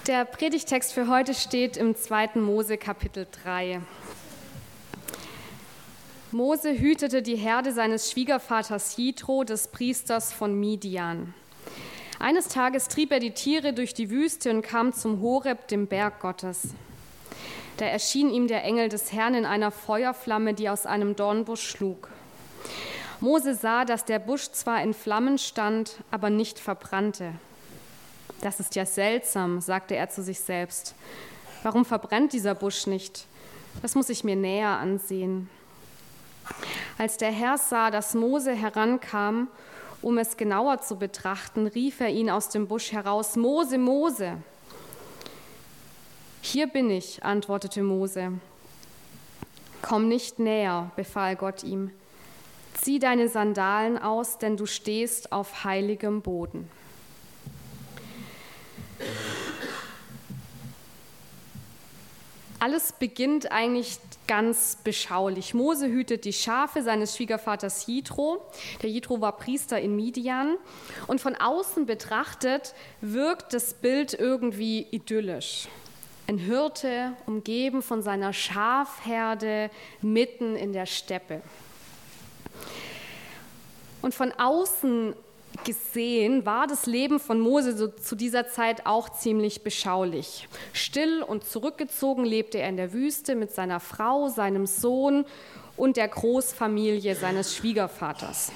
Der Predigtext für heute steht im 2. Mose Kapitel 3. Mose hütete die Herde seines Schwiegervaters Jitro, des Priesters von Midian. Eines Tages trieb er die Tiere durch die Wüste und kam zum Horeb, dem Berg Gottes. Da erschien ihm der Engel des Herrn in einer Feuerflamme, die aus einem Dornbusch schlug. Mose sah, dass der Busch zwar in Flammen stand, aber nicht verbrannte. Das ist ja seltsam, sagte er zu sich selbst. Warum verbrennt dieser Busch nicht? Das muss ich mir näher ansehen. Als der Herr sah, dass Mose herankam, um es genauer zu betrachten, rief er ihn aus dem Busch heraus: Mose, Mose! Hier bin ich, antwortete Mose. Komm nicht näher, befahl Gott ihm. Zieh deine Sandalen aus, denn du stehst auf heiligem Boden. Alles beginnt eigentlich ganz beschaulich. Mose hütet die Schafe seines Schwiegervaters Jitro. Der Jitro war Priester in Midian. Und von außen betrachtet wirkt das Bild irgendwie idyllisch. Ein Hirte, umgeben von seiner Schafherde, mitten in der Steppe. Und von außen gesehen war das Leben von Mose zu dieser Zeit auch ziemlich beschaulich. Still und zurückgezogen lebte er in der Wüste mit seiner Frau, seinem Sohn und der Großfamilie seines Schwiegervaters.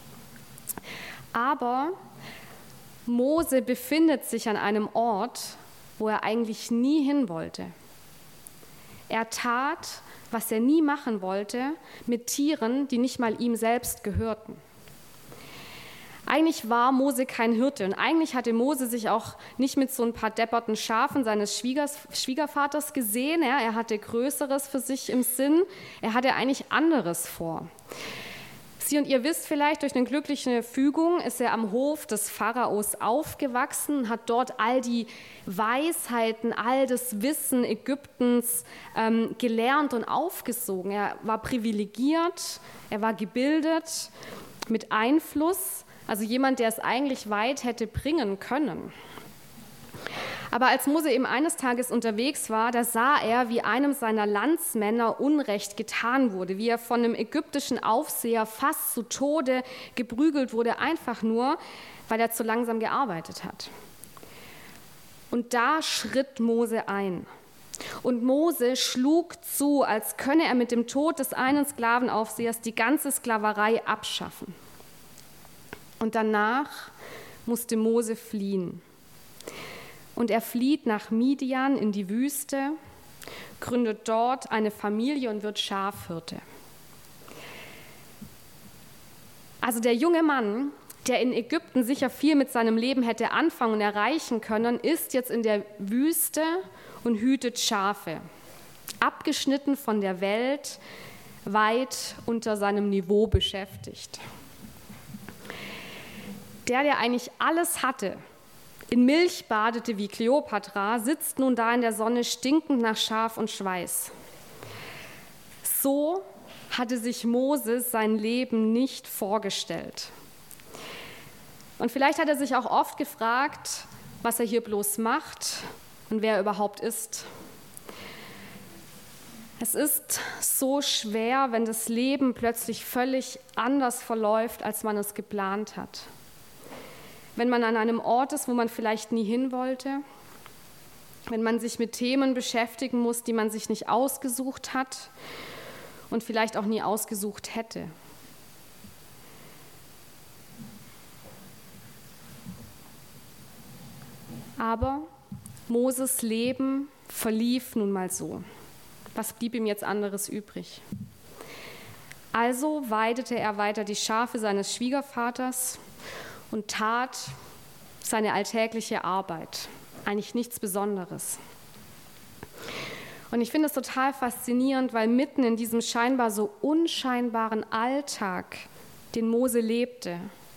Aber Mose befindet sich an einem Ort, wo er eigentlich nie hin wollte. Er tat, was er nie machen wollte, mit Tieren, die nicht mal ihm selbst gehörten. Eigentlich war Mose kein Hirte und eigentlich hatte Mose sich auch nicht mit so ein paar depperten Schafen seines Schwiegervaters gesehen. Ja, er hatte Größeres für sich im Sinn, er hatte eigentlich anderes vor. Sie und ihr wisst vielleicht, durch eine glückliche Fügung ist er am Hof des Pharaos aufgewachsen, hat dort all die Weisheiten, all das Wissen Ägyptens gelernt und aufgesogen. Er war privilegiert, er war gebildet, mit Einfluss. Also jemand, der es eigentlich weit hätte bringen können. Aber als Mose eben eines Tages unterwegs war, da sah er, wie einem seiner Landsmänner Unrecht getan wurde, wie er von einem ägyptischen Aufseher fast zu Tode geprügelt wurde, einfach nur, weil er zu langsam gearbeitet hat. Und da schritt Mose ein. Und Mose schlug zu, als könne er mit dem Tod des einen Sklavenaufsehers die ganze Sklaverei abschaffen. Und danach musste Mose fliehen. Und er flieht nach Midian in die Wüste, gründet dort eine Familie und wird Schafhirte. Also der junge Mann, der in Ägypten sicher viel mit seinem Leben hätte anfangen und erreichen können, ist jetzt in der Wüste und hütet Schafe. Abgeschnitten von der Welt, weit unter seinem Niveau beschäftigt. Der eigentlich alles hatte, in Milch badete wie Kleopatra, sitzt nun da in der Sonne stinkend nach Schaf und Schweiß. So hatte sich Mose sein Leben nicht vorgestellt. Und vielleicht hat er sich auch oft gefragt, was er hier bloß macht und wer er überhaupt ist. Es ist so schwer, wenn das Leben plötzlich völlig anders verläuft, als man es geplant hat. Wenn man an einem Ort ist, wo man vielleicht nie hin wollte, wenn man sich mit Themen beschäftigen muss, die man sich nicht ausgesucht hat und vielleicht auch nie ausgesucht hätte. Aber Moses Leben verlief nun mal so. Was blieb ihm jetzt anderes übrig? Also weidete er weiter die Schafe seines Schwiegervaters und tat seine alltägliche Arbeit. Eigentlich nichts Besonderes. Und ich finde es total faszinierend, weil mitten in diesem scheinbar so unscheinbaren Alltag, den Mose lebte,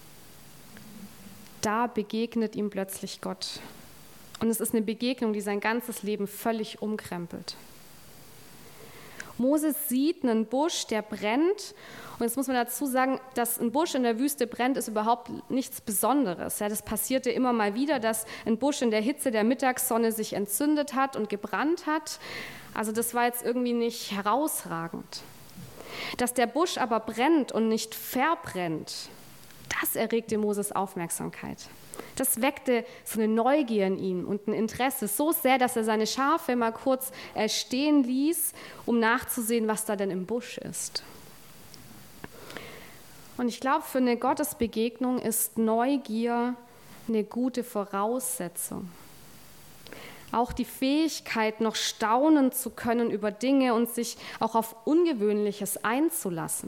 da begegnet ihm plötzlich Gott. Und es ist eine Begegnung, die sein ganzes Leben völlig umkrempelt. Mose sieht einen Busch, der brennt. Und jetzt muss man dazu sagen, dass ein Busch in der Wüste brennt, ist überhaupt nichts Besonderes. Ja, das passierte immer mal wieder, dass ein Busch in der Hitze der Mittagssonne sich entzündet hat und gebrannt hat. Also das war jetzt irgendwie nicht herausragend. Dass der Busch aber brennt und nicht verbrennt, das erregte Moses Aufmerksamkeit. Das weckte so eine Neugier in ihm und ein Interesse so sehr, dass er seine Schafe mal kurz stehen ließ, um nachzusehen, was da denn im Busch ist. Und ich glaube, für eine Gottesbegegnung ist Neugier eine gute Voraussetzung. Auch die Fähigkeit, noch staunen zu können über Dinge und sich auch auf Ungewöhnliches einzulassen.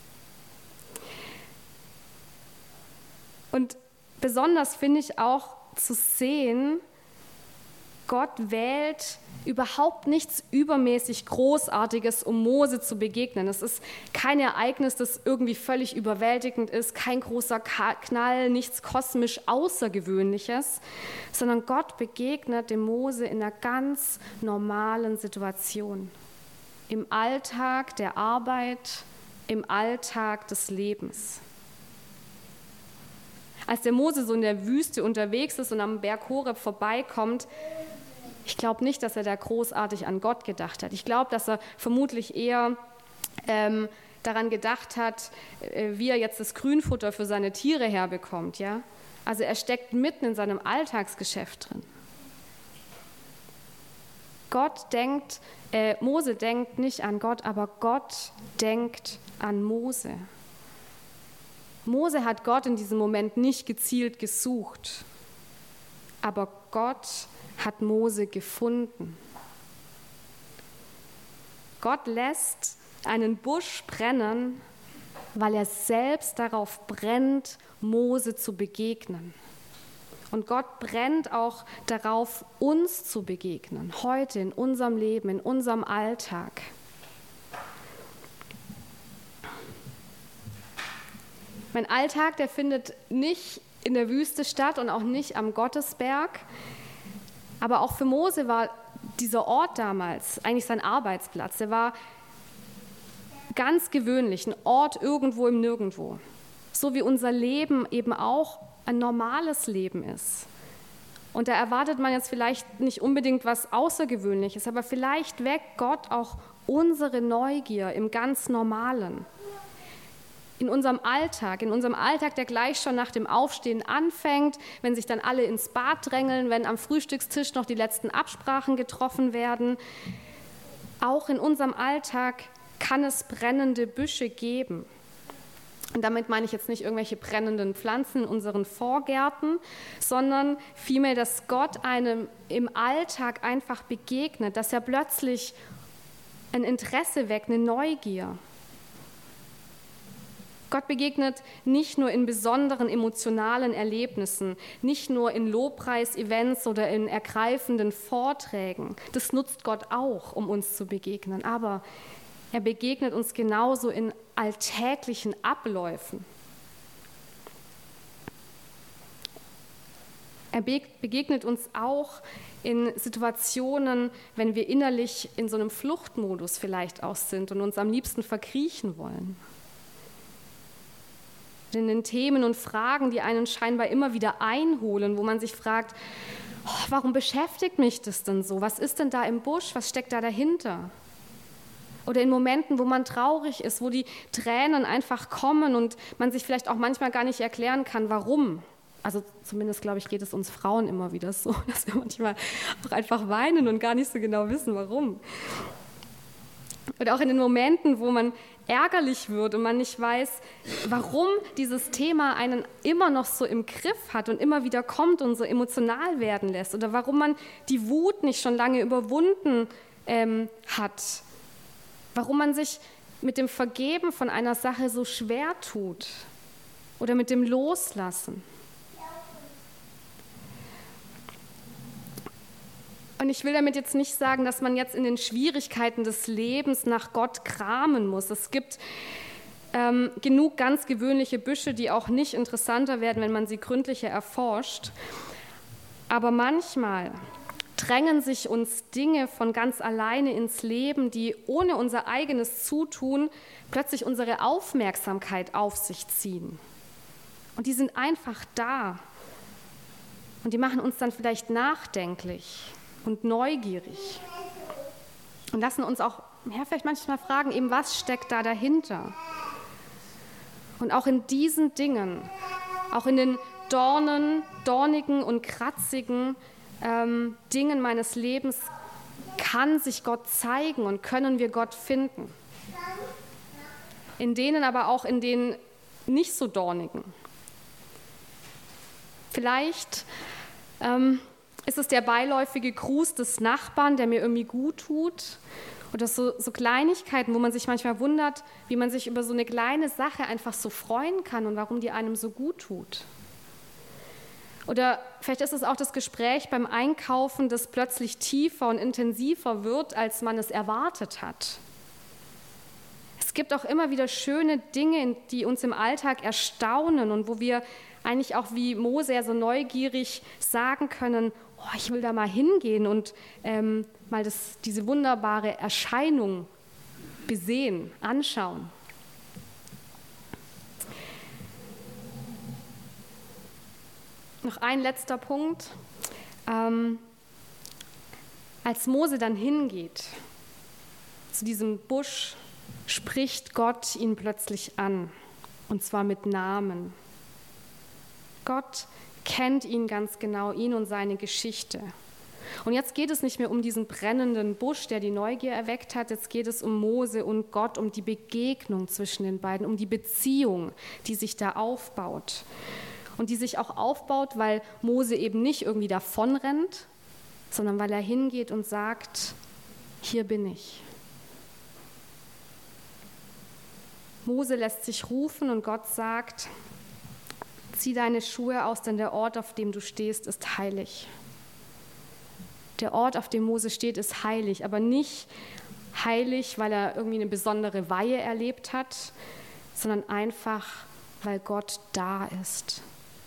Und besonders finde ich auch zu sehen, Gott wählt überhaupt nichts übermäßig Großartiges, um Mose zu begegnen. Es ist kein Ereignis, das irgendwie völlig überwältigend ist, kein großer Knall, nichts kosmisch Außergewöhnliches, sondern Gott begegnet dem Mose in einer ganz normalen Situation. Im Alltag der Arbeit, im Alltag des Lebens. Als der Mose so in der Wüste unterwegs ist und am Berg Horeb vorbeikommt, ich glaube nicht, dass er da großartig an Gott gedacht hat. Ich glaube, dass er vermutlich eher daran gedacht hat, wie er jetzt das Grünfutter für seine Tiere herbekommt. Ja? Also er steckt mitten in seinem Alltagsgeschäft drin. Mose denkt nicht an Gott, aber Gott denkt an Mose. Mose hat Gott in diesem Moment nicht gezielt gesucht, aber Gott hat Mose gefunden. Gott lässt einen Busch brennen, weil er selbst darauf brennt, Mose zu begegnen. Und Gott brennt auch darauf, uns zu begegnen, heute in unserem Leben, in unserem Alltag. Mein Alltag, der findet nicht in der Wüste statt und auch nicht am Gottesberg. Aber auch für Mose war dieser Ort damals eigentlich sein Arbeitsplatz. Er war ganz gewöhnlich, ein Ort irgendwo im Nirgendwo. So wie unser Leben eben auch ein normales Leben ist. Und da erwartet man jetzt vielleicht nicht unbedingt was Außergewöhnliches, aber vielleicht weckt Gott auch unsere Neugier im ganz Normalen. In unserem Alltag, der gleich schon nach dem Aufstehen anfängt, wenn sich dann alle ins Bad drängeln, wenn am Frühstückstisch noch die letzten Absprachen getroffen werden. Auch in unserem Alltag kann es brennende Büsche geben. Und damit meine ich jetzt nicht irgendwelche brennenden Pflanzen in unseren Vorgärten, sondern vielmehr, dass Gott einem im Alltag einfach begegnet, dass er plötzlich ein Interesse weckt, eine Neugier. Gott begegnet nicht nur in besonderen emotionalen Erlebnissen, nicht nur in Lobpreis-Events oder in ergreifenden Vorträgen. Das nutzt Gott auch, um uns zu begegnen. Aber er begegnet uns genauso in alltäglichen Abläufen. Er begegnet uns auch in Situationen, wenn wir innerlich in so einem Fluchtmodus vielleicht auch sind und uns am liebsten verkriechen wollen. In den Themen und Fragen, die einen scheinbar immer wieder einholen, wo man sich fragt, warum beschäftigt mich das denn so? Was ist denn da im Busch? Was steckt da dahinter? Oder in Momenten, wo man traurig ist, wo die Tränen einfach kommen und man sich vielleicht auch manchmal gar nicht erklären kann, warum. Also zumindest, glaube ich, geht es uns Frauen immer wieder so, dass wir manchmal auch einfach weinen und gar nicht so genau wissen, warum. Oder auch in den Momenten, wo man ärgerlich wird und man nicht weiß, warum dieses Thema einen immer noch so im Griff hat und immer wieder kommt und so emotional werden lässt. Oder warum man die Wut nicht schon lange überwunden hat. Warum man sich mit dem Vergeben von einer Sache so schwer tut. Oder mit dem Loslassen. Und ich will damit jetzt nicht sagen, dass man jetzt in den Schwierigkeiten des Lebens nach Gott kramen muss. Es gibt genug ganz gewöhnliche Büsche, die auch nicht interessanter werden, wenn man sie gründlicher erforscht. Aber manchmal drängen sich uns Dinge von ganz alleine ins Leben, die ohne unser eigenes Zutun plötzlich unsere Aufmerksamkeit auf sich ziehen. Und die sind einfach da. Und die machen uns dann vielleicht nachdenklich und neugierig. Und lassen uns auch vielleicht manchmal fragen, eben was steckt da dahinter? Und auch in diesen Dingen, auch in den dornigen und kratzigen Dingen meines Lebens kann sich Gott zeigen und können wir Gott finden. In denen aber auch in den nicht so dornigen. Vielleicht ist es der beiläufige Gruß des Nachbarn, der mir irgendwie gut tut. Oder so Kleinigkeiten, wo man sich manchmal wundert, wie man sich über so eine kleine Sache einfach so freuen kann und warum die einem so gut tut. Oder vielleicht ist es auch das Gespräch beim Einkaufen, das plötzlich tiefer und intensiver wird, als man es erwartet hat. Es gibt auch immer wieder schöne Dinge, die uns im Alltag erstaunen und wo wir eigentlich auch wie Mose ja so neugierig sagen können, oh, ich will da mal hingehen und mal diese wunderbare Erscheinung besehen, anschauen. Noch ein letzter Punkt. Als Mose dann hingeht zu diesem Busch, spricht Gott ihn plötzlich an, und zwar mit Namen. Gott kennt ihn ganz genau, ihn und seine Geschichte. Und jetzt geht es nicht mehr um diesen brennenden Busch, der die Neugier erweckt hat, jetzt geht es um Mose und Gott, um die Begegnung zwischen den beiden, um die Beziehung, die sich da aufbaut. Und die sich auch aufbaut, weil Mose eben nicht irgendwie davonrennt, sondern weil er hingeht und sagt, hier bin ich. Mose lässt sich rufen und Gott sagt, zieh deine Schuhe aus, denn der Ort, auf dem du stehst, ist heilig. Der Ort, auf dem Mose steht, ist heilig, aber nicht heilig, weil er irgendwie eine besondere Weihe erlebt hat, sondern einfach, weil Gott da ist.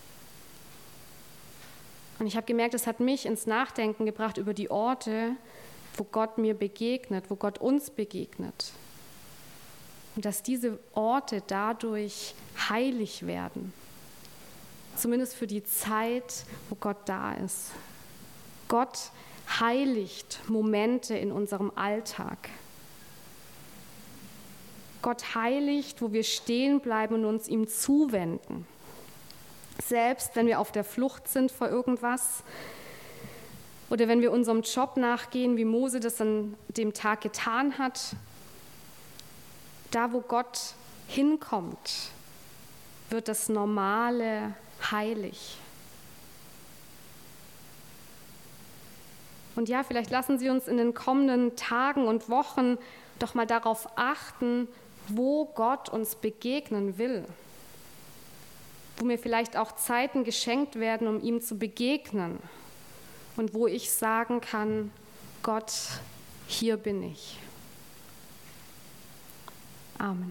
Und ich habe gemerkt, es hat mich ins Nachdenken gebracht über die Orte, wo Gott mir begegnet, wo Gott uns begegnet. Und dass diese Orte dadurch heilig werden. Zumindest für die Zeit, wo Gott da ist. Gott heiligt Momente in unserem Alltag. Gott heiligt, wo wir stehen bleiben und uns ihm zuwenden. Selbst wenn wir auf der Flucht sind vor irgendwas oder wenn wir unserem Job nachgehen, wie Mose das an dem Tag getan hat, da wo Gott hinkommt, wird das Normale heilig. Und ja, vielleicht lassen Sie uns in den kommenden Tagen und Wochen doch mal darauf achten, wo Gott uns begegnen will. Wo mir vielleicht auch Zeiten geschenkt werden, um ihm zu begegnen. Und wo ich sagen kann, Gott, hier bin ich. Amen.